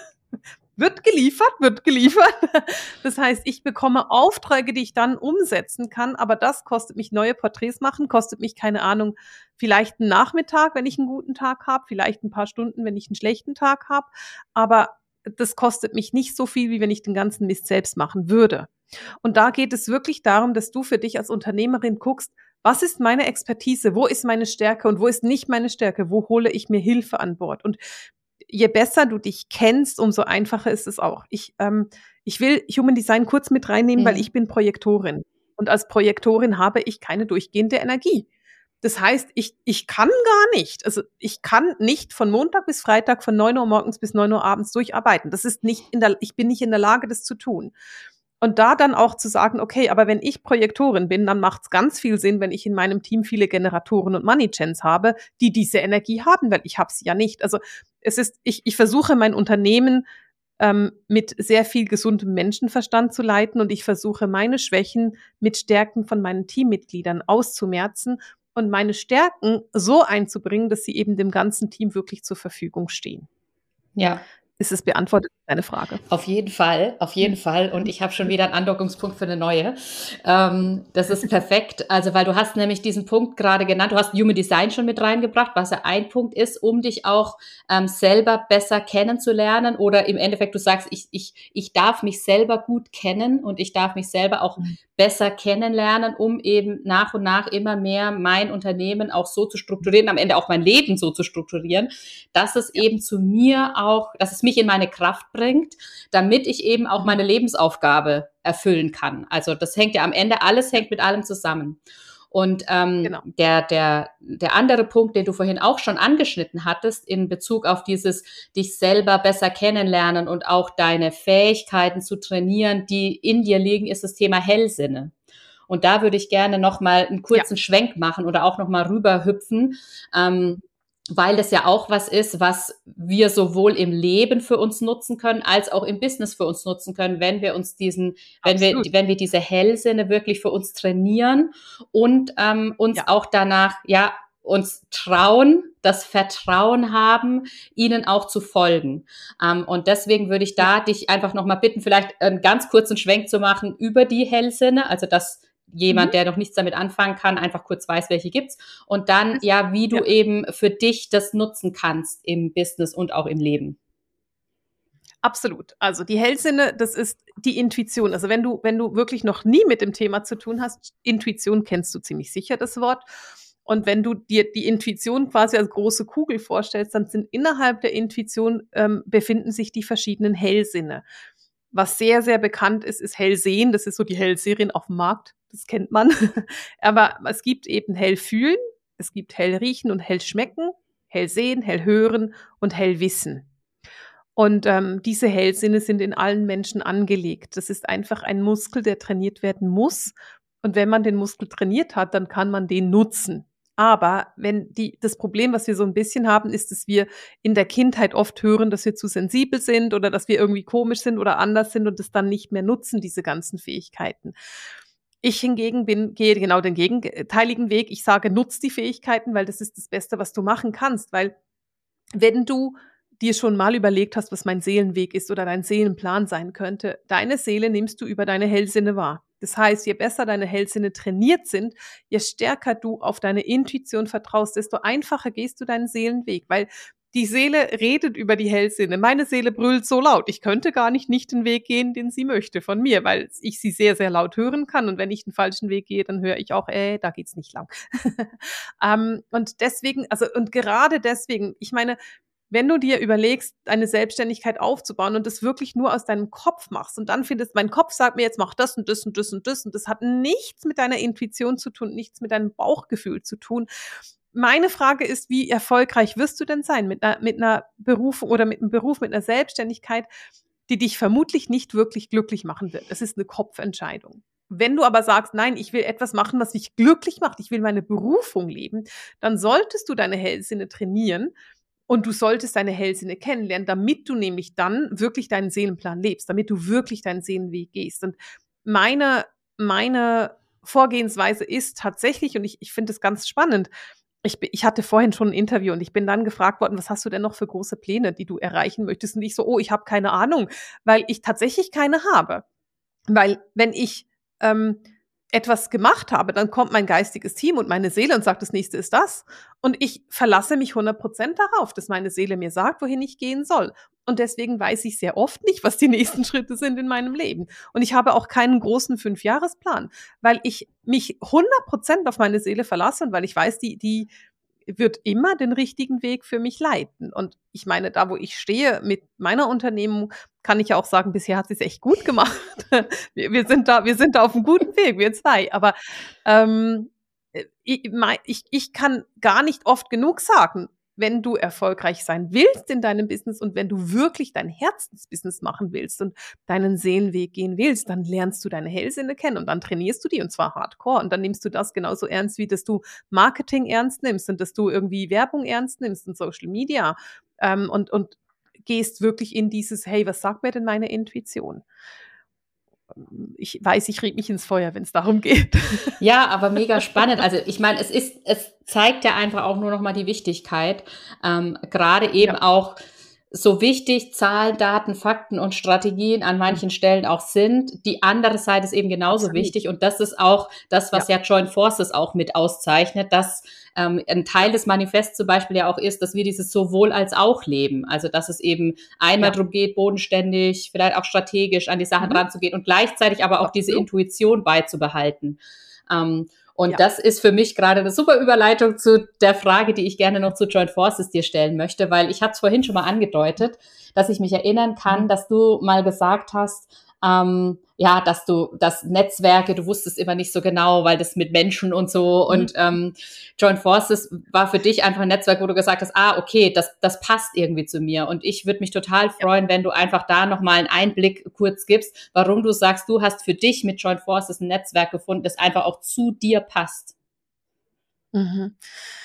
Wird geliefert, wird geliefert. Das heißt, ich bekomme Aufträge, die ich dann umsetzen kann, aber das kostet mich, neue Porträts machen, kostet mich, keine Ahnung, vielleicht einen Nachmittag, wenn ich einen guten Tag habe, vielleicht ein paar Stunden, wenn ich einen schlechten Tag habe, aber das kostet mich nicht so viel, wie wenn ich den ganzen Mist selbst machen würde. Und da geht es wirklich darum, dass du für dich als Unternehmerin guckst, was ist meine Expertise, wo ist meine Stärke und wo ist nicht meine Stärke, wo hole ich mir Hilfe an Bord? Und je besser du dich kennst, umso einfacher ist es auch. Ich, ähm, ich will Human Design kurz mit reinnehmen, mhm. weil ich bin Projektorin. Und als Projektorin habe ich keine durchgehende Energie. Das heißt, ich, ich kann gar nicht, also ich kann nicht von Montag bis Freitag von neun Uhr morgens bis neun Uhr abends durcharbeiten. Das ist nicht in der, ich bin nicht in der Lage, das zu tun. Und da dann auch zu sagen, okay, aber wenn ich Projektorin bin, dann macht es ganz viel Sinn, wenn ich in meinem Team viele Generatoren und Money-Chans habe, die diese Energie haben, weil ich habe sie ja nicht. Also es ist, ich, ich versuche mein Unternehmen ähm, mit sehr viel gesundem Menschenverstand zu leiten und ich versuche meine Schwächen mit Stärken von meinen Teammitgliedern auszumerzen und meine Stärken so einzubringen, dass sie eben dem ganzen Team wirklich zur Verfügung stehen. Ja. Ist es beantwortet, deine Frage? Auf jeden Fall, auf jeden Fall. Und ich habe schon wieder einen Andockungspunkt für eine neue. Ähm, das ist perfekt. Also, weil du hast nämlich diesen Punkt gerade genannt. Du hast Human Design schon mit reingebracht, was ja ein Punkt ist, um dich auch ähm, selber besser kennenzulernen. Oder im Endeffekt, du sagst, ich, ich, ich darf mich selber gut kennen und ich darf mich selber auch mhm. besser kennenlernen, um eben nach und nach immer mehr mein Unternehmen auch so zu strukturieren, am Ende auch mein Leben so zu strukturieren, dass es ja. eben zu mir auch, dass es mich in meine Kraft bringt, damit ich eben auch meine Lebensaufgabe erfüllen kann. Also das hängt ja am Ende, alles hängt mit allem zusammen. Und ähm, Genau. der, der, der andere Punkt, den du vorhin auch schon angeschnitten hattest, in Bezug auf dieses dich selber besser kennenlernen und auch deine Fähigkeiten zu trainieren, die in dir liegen, ist das Thema Hellsinne. Und da würde ich gerne nochmal einen kurzen ja. Schwenk machen oder auch nochmal rüberhüpfen, ähm, weil das ja auch was ist, was wir sowohl im Leben für uns nutzen können, als auch im Business für uns nutzen können, wenn wir uns diesen, wenn Absolut. wir, wenn wir diese Hellsinne wirklich für uns trainieren und ähm, uns ja. auch danach, ja, uns trauen, das Vertrauen haben, ihnen auch zu folgen. Ähm, und deswegen würde ich da ja. dich einfach nochmal bitten, vielleicht einen ganz kurzen Schwenk zu machen über die Hellsinne, also dass jemand, mhm. der noch nichts damit anfangen kann, einfach kurz weiß, welche gibt's. Und dann, ja, wie du ja. eben für dich das nutzen kannst im Business und auch im Leben. Absolut. Also die Hellsinne, das ist die Intuition. Also wenn du, wenn du wirklich noch nie mit dem Thema zu tun hast, Intuition kennst du ziemlich sicher, das Wort. Und wenn du dir die Intuition quasi als große Kugel vorstellst, dann sind innerhalb der Intuition ähm, befinden sich die verschiedenen Hellsinne. Was sehr, sehr bekannt ist, ist Hellsehen. Das ist so die Hellseherin auf dem Markt. Das kennt man. Aber es gibt eben Hellfühlen, es gibt Hellriechen und Hellschmecken, Hellsehen, Hellhören und Hellwissen. Und ähm, diese Hellsinne sind in allen Menschen angelegt. Das ist einfach ein Muskel, der trainiert werden muss. Und wenn man den Muskel trainiert hat, dann kann man den nutzen. Aber wenn die, das Problem, was wir so ein bisschen haben, ist, dass wir in der Kindheit oft hören, dass wir zu sensibel sind oder dass wir irgendwie komisch sind oder anders sind und das dann nicht mehr nutzen, diese ganzen Fähigkeiten. Ich hingegen bin, gehe genau den gegenteiligen Weg. Ich sage, nutz die Fähigkeiten, weil das ist das Beste, was du machen kannst. Weil wenn du dir schon mal überlegt hast, was mein Seelenweg ist oder dein Seelenplan sein könnte, deine Seele nimmst du über deine Hellsinne wahr. Das heißt, je besser deine Hellsinne trainiert sind, je stärker du auf deine Intuition vertraust, desto einfacher gehst du deinen Seelenweg, weil die Seele redet über die Hellsinne. Meine Seele brüllt so laut, ich könnte gar nicht nicht den Weg gehen, den sie möchte von mir, weil ich sie sehr, sehr laut hören kann. Und wenn ich den falschen Weg gehe, dann höre ich auch, äh, da geht's nicht lang. um, und deswegen, also und gerade deswegen, ich meine, wenn du dir überlegst, eine Selbstständigkeit aufzubauen und das wirklich nur aus deinem Kopf machst und dann findest, mein Kopf sagt mir jetzt, mach das und das und das und das und das hat nichts mit deiner Intuition zu tun, nichts mit deinem Bauchgefühl zu tun. Meine Frage ist, wie erfolgreich wirst du denn sein mit einer, mit einer Berufung oder mit einem Beruf, mit einer Selbstständigkeit, die dich vermutlich nicht wirklich glücklich machen wird. Es ist eine Kopfentscheidung. Wenn du aber sagst, nein, ich will etwas machen, was mich glücklich macht, ich will meine Berufung leben, dann solltest du deine Hellsinne trainieren. Und du solltest deine Hellsinne kennenlernen, damit du nämlich dann wirklich deinen Seelenplan lebst, damit du wirklich deinen Seelenweg gehst. Und meine, meine Vorgehensweise ist tatsächlich, und ich, ich finde es ganz spannend, ich, ich hatte vorhin schon ein Interview und ich bin dann gefragt worden, was hast du denn noch für große Pläne, die du erreichen möchtest? Und ich so, oh, ich habe keine Ahnung, weil ich tatsächlich keine habe. Weil wenn ich ähm, etwas gemacht habe, dann kommt mein geistiges Team und meine Seele und sagt, das nächste ist das. Und ich verlasse mich hundert Prozent darauf, dass meine Seele mir sagt, wohin ich gehen soll. Und deswegen weiß ich sehr oft nicht, was die nächsten Schritte sind in meinem Leben. Und ich habe auch keinen großen Fünfjahresplan, weil ich mich hundert Prozent auf meine Seele verlasse und weil ich weiß, die, die wird immer den richtigen Weg für mich leiten. Und ich meine, da wo ich stehe mit meiner Unternehmung, kann ich ja auch sagen, bisher hat sie es echt gut gemacht. wir, wir sind da, wir sind da auf einem guten Weg, wir zwei. Aber ähm, ich, ich, ich kann gar nicht oft genug sagen, wenn du erfolgreich sein willst in deinem Business und wenn du wirklich dein Herzensbusiness machen willst und deinen Seelenweg gehen willst, dann lernst du deine Hellsinne kennen und dann trainierst du die und zwar hardcore und dann nimmst du das genauso ernst, wie dass du Marketing ernst nimmst und dass du irgendwie Werbung ernst nimmst und Social Media ähm, und, und gehst wirklich in dieses, hey, was sagt mir denn meine Intuition? Ich weiß, ich rede mich ins Feuer, wenn es darum geht. Ja, aber mega spannend. Also ich meine, es ist, es zeigt ja einfach auch nur noch mal die Wichtigkeit, ähm, gerade eben ja. auch so wichtig Zahlen, Daten, Fakten und Strategien an manchen Stellen auch sind. Die andere Seite ist eben genauso Absolut. wichtig und das ist auch das, was ja, ja Joint Forces auch mit auszeichnet, dass ähm, ein Teil des Manifests zum Beispiel ja auch ist, dass wir dieses sowohl als auch leben. Also dass es eben einmal ja. darum geht, bodenständig, vielleicht auch strategisch an die Sachen mhm. ranzugehen und gleichzeitig aber auch Absolut. diese Intuition beizubehalten. Ähm, Und ja. das ist für mich gerade eine super Überleitung zu der Frage, die ich gerne noch zu Joint Forces dir stellen möchte, weil ich hatte es vorhin schon mal angedeutet, dass ich mich erinnern kann, dass du mal gesagt hast, ähm, ja, dass du, das Netzwerke, du wusstest immer nicht so genau, weil das mit Menschen und so mhm. und ähm, Joint Forces war für dich einfach ein Netzwerk, wo du gesagt hast, ah, okay, das, das passt irgendwie zu mir und ich würde mich total freuen, ja. wenn du einfach da nochmal einen Einblick kurz gibst, warum du sagst, du hast für dich mit Joint Forces ein Netzwerk gefunden, das einfach auch zu dir passt. Mhm.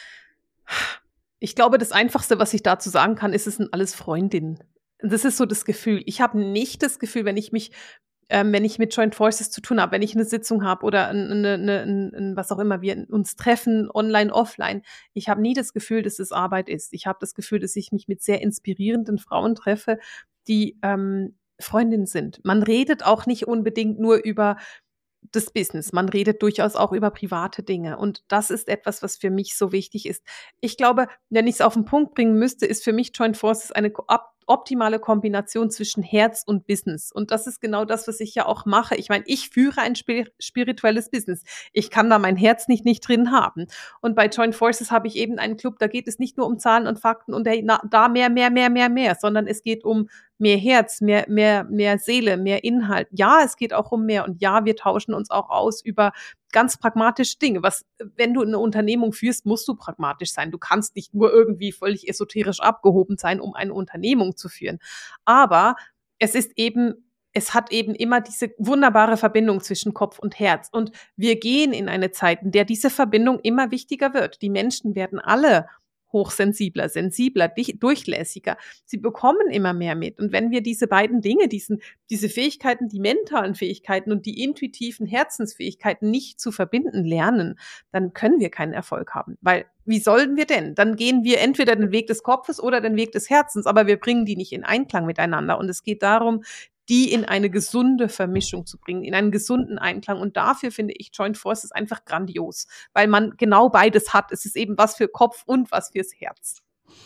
Ich glaube, das Einfachste, was ich dazu sagen kann, ist, es sind alles Freundinnen. Das ist so das Gefühl. Ich habe nicht das Gefühl, wenn ich mich, ähm, wenn ich mit Joint Forces zu tun habe, wenn ich eine Sitzung habe oder eine, eine, eine, eine, was auch immer, wir uns treffen, online, offline. Ich habe nie das Gefühl, dass es Arbeit ist. Ich habe das Gefühl, dass ich mich mit sehr inspirierenden Frauen treffe, die ähm, Freundinnen sind. Man redet auch nicht unbedingt nur über das Business. Man redet durchaus auch über private Dinge. Und das ist etwas, was für mich so wichtig ist. Ich glaube, wenn ich es auf den Punkt bringen müsste, ist für mich Joint Forces eine optimale Kombination zwischen Herz und Business. Und das ist genau das, was ich ja auch mache. Ich meine, ich führe ein spirituelles Business. Ich kann da mein Herz nicht, nicht drin haben. Und bei Joint Forces habe ich eben einen Club, da geht es nicht nur um Zahlen und Fakten und da mehr, mehr, mehr, mehr, mehr, sondern es geht um mehr Herz, mehr, mehr, mehr Seele, mehr Inhalt. Ja, es geht auch um mehr. Und ja, wir tauschen uns auch aus über ganz pragmatische Dinge. Was, wenn du eine Unternehmung führst, musst du pragmatisch sein. Du kannst nicht nur irgendwie völlig esoterisch abgehoben sein, um eine Unternehmung zu führen. Aber es ist eben, es hat eben immer diese wunderbare Verbindung zwischen Kopf und Herz. Und wir gehen in eine Zeit, in der diese Verbindung immer wichtiger wird. Die Menschen werden alle hochsensibler, sensibler, durchlässiger. Sie bekommen immer mehr mit. Und wenn wir diese beiden Dinge, diesen, diese Fähigkeiten, die mentalen Fähigkeiten und die intuitiven Herzensfähigkeiten nicht zu verbinden lernen, dann können wir keinen Erfolg haben. Weil, wie sollen wir denn? Dann gehen wir entweder den Weg des Kopfes oder den Weg des Herzens, aber wir bringen die nicht in Einklang miteinander. Und es geht darum, die in eine gesunde Vermischung zu bringen, in einen gesunden Einklang. Und dafür finde ich Joint Forces einfach grandios, weil man genau beides hat. Es ist eben was für Kopf und was fürs Herz.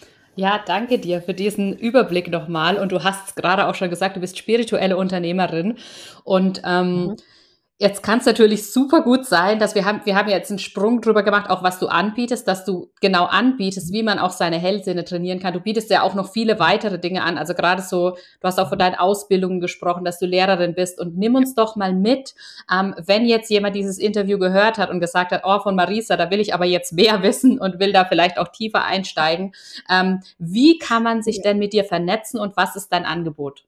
Ja, danke dir für diesen Überblick nochmal. Und du hast gerade auch schon gesagt, du bist spirituelle Unternehmerin. Und ähm, mhm. jetzt kann es natürlich super gut sein, dass wir haben, wir haben jetzt einen Sprung drüber gemacht, auch was du anbietest, dass du genau anbietest, wie man auch seine Hellsinne trainieren kann. Du bietest ja auch noch viele weitere Dinge an. Also gerade so, du hast auch von deinen Ausbildungen gesprochen, dass du Lehrerin bist. Und nimm uns doch mal mit, ähm, wenn jetzt jemand dieses Interview gehört hat und gesagt hat, oh, von Marisa, da will ich aber jetzt mehr wissen und will da vielleicht auch tiefer einsteigen. Ähm, wie kann man sich denn mit dir vernetzen und was ist dein Angebot?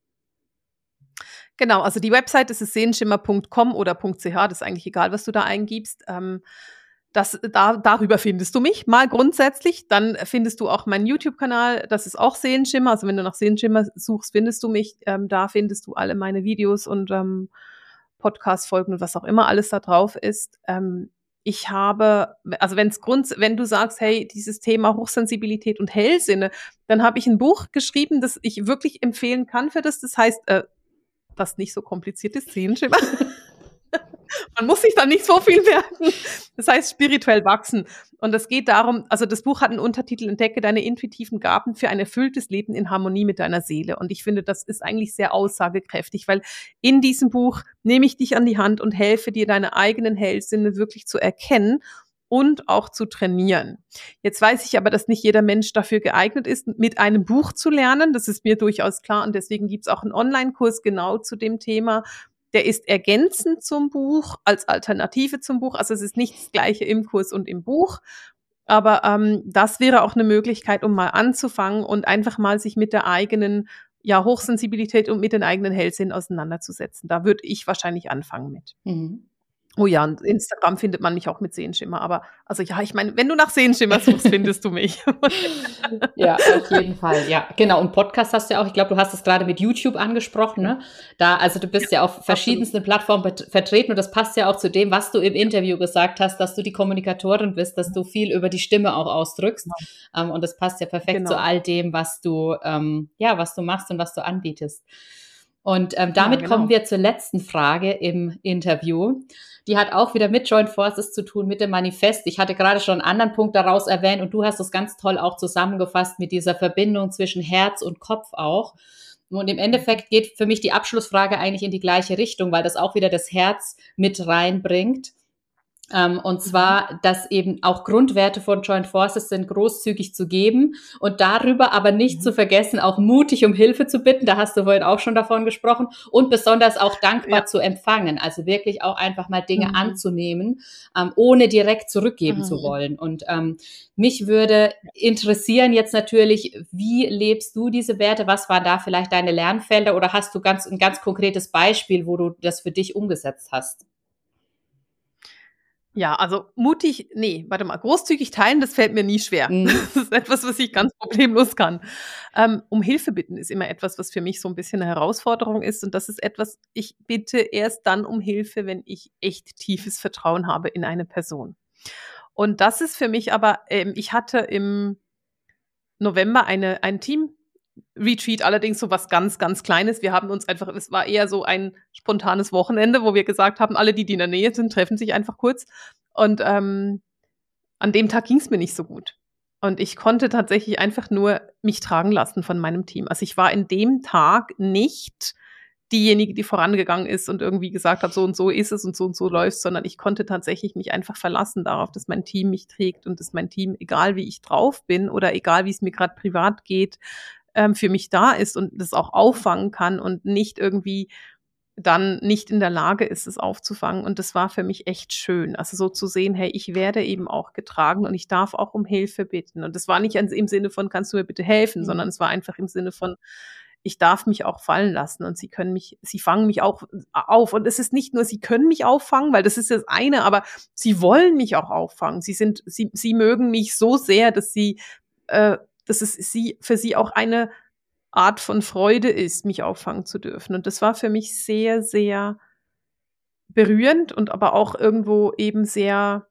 Genau, also die Website ist es sehenschimmer punkt com oder .ch, das ist eigentlich egal, was du da eingibst. Ähm, das, da, darüber findest du mich mal grundsätzlich. Dann findest du auch meinen YouTube-Kanal, das ist auch Sehenschimmer. Also wenn du nach Sehenschimmer suchst, findest du mich. Ähm, da findest du alle meine Videos und ähm, Podcast-Folgen und was auch immer alles da drauf ist. Ähm, ich habe, also wenn's Grund, wenn du sagst, hey, dieses Thema Hochsensibilität und Hellsinne, dann habe ich ein Buch geschrieben, das ich wirklich empfehlen kann für das. Das heißt, äh, was nicht so kompliziert ist, Sehenschimmer. Man muss sich da nicht so viel merken. Das heißt, spirituell wachsen. Und es geht darum, also das Buch hat einen Untertitel, entdecke deine intuitiven Gaben für ein erfülltes Leben in Harmonie mit deiner Seele. Und ich finde, das ist eigentlich sehr aussagekräftig, weil in diesem Buch nehme ich dich an die Hand und helfe dir, deine eigenen Hellsinne wirklich zu erkennen und auch zu trainieren. Jetzt weiß ich aber, dass nicht jeder Mensch dafür geeignet ist, mit einem Buch zu lernen. Das ist mir durchaus klar und deswegen gibt es auch einen Online-Kurs genau zu dem Thema. Der ist ergänzend zum Buch, als Alternative zum Buch. Also es ist nicht das Gleiche im Kurs und im Buch. Aber ähm, das wäre auch eine Möglichkeit, um mal anzufangen und einfach mal sich mit der eigenen ja, Hochsensibilität und mit den eigenen Hellsinnen auseinanderzusetzen. Da würde ich wahrscheinlich anfangen mit. Mhm. Oh ja, und Instagram findet man mich auch mit Sehenschimmer, aber also ja, ich meine, wenn du nach Sehenschimmer suchst, findest du mich. Ja, auf jeden Fall, ja, genau. Und Podcast hast du ja auch, ich glaube, du hast es gerade mit YouTube angesprochen, ne? Da, also du bist ja, ja auf verschiedensten absolut. Plattformen bet- vertreten und das passt ja auch zu dem, was du im Interview gesagt hast, dass du die Kommunikatorin bist, dass du viel über die Stimme auch ausdrückst. Genau. Ähm, und das passt ja perfekt genau. zu all dem, was du, ähm, ja, was du machst und was du anbietest. Und ähm, damit ja, genau. kommen wir zur letzten Frage im Interview. Die hat auch wieder mit Joint Forces zu tun, mit dem Manifest. Ich hatte gerade schon einen anderen Punkt daraus erwähnt und du hast es ganz toll auch zusammengefasst mit dieser Verbindung zwischen Herz und Kopf auch. Und im Endeffekt geht für mich die Abschlussfrage eigentlich in die gleiche Richtung, weil das auch wieder das Herz mit reinbringt. Ähm, und zwar, dass eben auch Grundwerte von Joint Forces sind, großzügig zu geben und darüber aber nicht mhm. zu vergessen, auch mutig um Hilfe zu bitten. Da hast du vorhin auch schon davon gesprochen. Und besonders auch dankbar ja. zu empfangen. Also wirklich auch einfach mal Dinge mhm. anzunehmen, ähm, ohne direkt zurückgeben mhm. zu wollen. Und ähm, mich würde interessieren jetzt natürlich, wie lebst du diese Werte? Was waren da vielleicht deine Lernfelder? Oder hast du ganz, ein ganz konkretes Beispiel, wo du das für dich umgesetzt hast? Ja, also mutig, nee, warte mal, großzügig teilen, das fällt mir nie schwer. Mhm. Das ist etwas, was ich ganz problemlos kann. Ähm, um Hilfe bitten ist immer etwas, was für mich so ein bisschen eine Herausforderung ist. Und das ist etwas, ich bitte erst dann um Hilfe, wenn ich echt tiefes Vertrauen habe in eine Person. Und das ist für mich aber, ähm, ich hatte im November eine, ein Team, Retreat, allerdings so was ganz, ganz Kleines. Wir haben uns einfach, es war eher so ein spontanes Wochenende, wo wir gesagt haben, alle, die, die in der Nähe sind, treffen sich einfach kurz. Und ähm, an dem Tag ging es mir nicht so gut. Und ich konnte tatsächlich einfach nur mich tragen lassen von meinem Team. Also ich war in dem Tag nicht diejenige, die vorangegangen ist und irgendwie gesagt hat, so und so ist es und so und so läuft, sondern ich konnte tatsächlich mich einfach verlassen darauf, dass mein Team mich trägt und dass mein Team, egal wie ich drauf bin oder egal wie es mir gerade privat geht, für mich da ist und das auch auffangen kann und nicht irgendwie dann nicht in der Lage ist, es aufzufangen. Und das war für mich echt schön. Also so zu sehen, hey, ich werde eben auch getragen und ich darf auch um Hilfe bitten. Und das war nicht im Sinne von, kannst du mir bitte helfen, mhm. sondern es war einfach im Sinne von, ich darf mich auch fallen lassen und sie können mich, sie fangen mich auch auf. Und es ist nicht nur, sie können mich auffangen, weil das ist das eine, aber sie wollen mich auch auffangen. Sie sind, sie, sie mögen mich so sehr, dass sie, äh, dass es sie, für sie auch eine Art von Freude ist, mich auffangen zu dürfen. Und das war für mich sehr, sehr berührend und aber auch irgendwo eben sehr,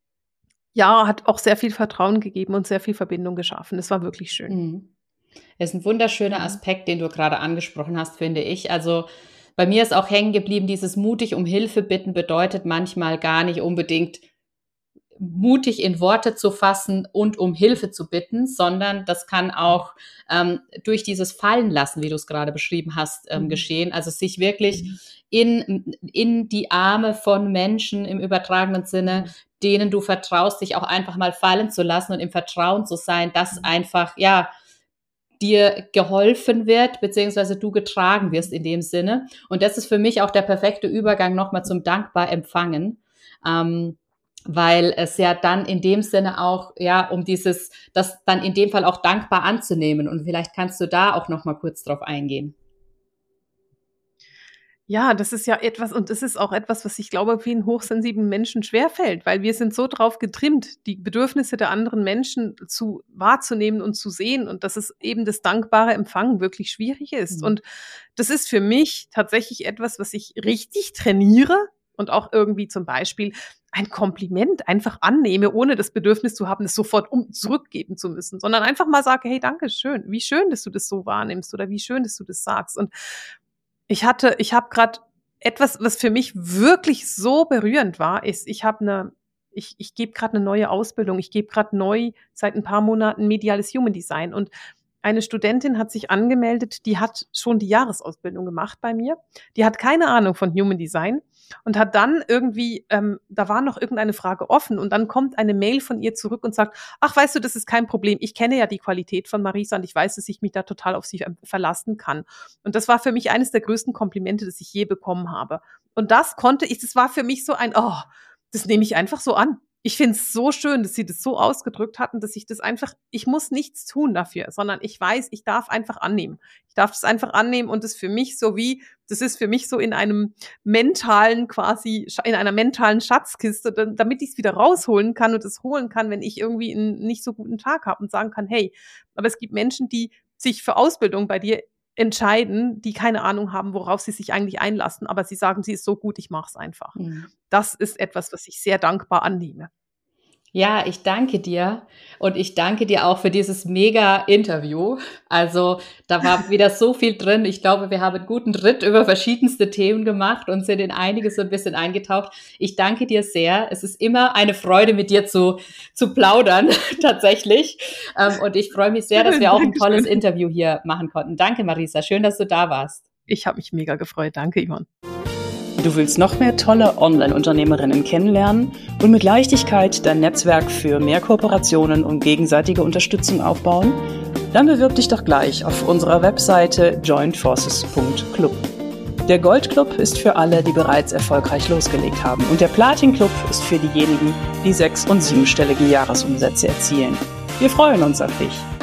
ja, hat auch sehr viel Vertrauen gegeben und sehr viel Verbindung geschaffen. Das war wirklich schön. Mhm. Das ist ein wunderschöner Aspekt, den du gerade angesprochen hast, finde ich. Also bei mir ist auch hängen geblieben, dieses mutig um Hilfe bitten bedeutet manchmal gar nicht unbedingt mutig in Worte zu fassen und um Hilfe zu bitten, sondern das kann auch ähm, durch dieses Fallenlassen, wie du es gerade beschrieben hast, ähm, mhm. geschehen. Also sich wirklich mhm. in, in die Arme von Menschen im übertragenen Sinne, mhm. denen du vertraust, dich auch einfach mal fallen zu lassen und im Vertrauen zu sein, dass mhm. einfach, ja, dir geholfen wird, beziehungsweise du getragen wirst in dem Sinne. Und das ist für mich auch der perfekte Übergang nochmal zum dankbar empfangen. Ähm, weil es ja dann in dem Sinne auch, ja, um dieses, das dann in dem Fall auch dankbar anzunehmen. Und vielleicht kannst du da auch noch mal kurz drauf eingehen. Ja, das ist ja etwas, und das ist auch etwas, was ich glaube, vielen hochsensiblen Menschen schwerfällt, weil wir sind so drauf getrimmt, die Bedürfnisse der anderen Menschen zu wahrzunehmen und zu sehen und dass es eben das dankbare Empfangen wirklich schwierig ist. Mhm. Und das ist für mich tatsächlich etwas, was ich richtig trainiere und auch irgendwie zum Beispiel ein Kompliment einfach annehme, ohne das Bedürfnis zu haben, es sofort um zurückgeben zu müssen, sondern einfach mal sage, hey, danke schön, wie schön, dass du das so wahrnimmst oder wie schön, dass du das sagst. Und ich hatte, ich habe gerade etwas, was für mich wirklich so berührend war, ist, ich habe eine, ich, ich gebe gerade eine neue Ausbildung, ich gebe gerade neu seit ein paar Monaten mediales Human Design und eine Studentin hat sich angemeldet, die hat schon die Jahresausbildung gemacht bei mir. Die hat keine Ahnung von Human Design und hat dann irgendwie, ähm, da war noch irgendeine Frage offen und dann kommt eine Mail von ihr zurück und sagt, ach, weißt du, das ist kein Problem. Ich kenne ja die Qualität von Marisa und ich weiß, dass ich mich da total auf sie verlassen kann. Und das war für mich eines der größten Komplimente, das ich je bekommen habe. Und das konnte ich, das war für mich so ein, oh, das nehme ich einfach so an. Ich finde es so schön, dass sie das so ausgedrückt hatten, dass ich das einfach, ich muss nichts tun dafür, sondern ich weiß, ich darf einfach annehmen. Ich darf das einfach annehmen und das für mich so wie, das ist für mich so in einem mentalen quasi, in einer mentalen Schatzkiste, damit ich es wieder rausholen kann und es holen kann, wenn ich irgendwie einen nicht so guten Tag habe und sagen kann, hey, aber es gibt Menschen, die sich für Ausbildung bei dir entscheiden, die keine Ahnung haben, worauf sie sich eigentlich einlassen, aber sie sagen, sie ist so gut, ich mache es einfach. Mhm. Das ist etwas, was ich sehr dankbar annehme. Ja, ich danke dir und ich danke dir auch für dieses Mega-Interview. Also da war wieder so viel drin. Ich glaube, wir haben einen guten Ritt über verschiedenste Themen gemacht und sind in einiges so ein bisschen eingetaucht. Ich danke dir sehr. Es ist immer eine Freude, mit dir zu, zu plaudern, tatsächlich. Und ich freue mich sehr, dass wir auch ein tolles Interview hier machen konnten. Danke, Marisa. Schön, dass du da warst. Ich habe mich mega gefreut. Danke, Yvonne. Du willst noch mehr tolle Online-Unternehmerinnen kennenlernen und mit Leichtigkeit dein Netzwerk für mehr Kooperationen und gegenseitige Unterstützung aufbauen? Dann bewirb dich doch gleich auf unserer Webseite joint forces punkt club. Der Gold-Club ist für alle, die bereits erfolgreich losgelegt haben, und der Platin-Club ist für diejenigen, die sechs- und siebenstellige Jahresumsätze erzielen. Wir freuen uns auf dich.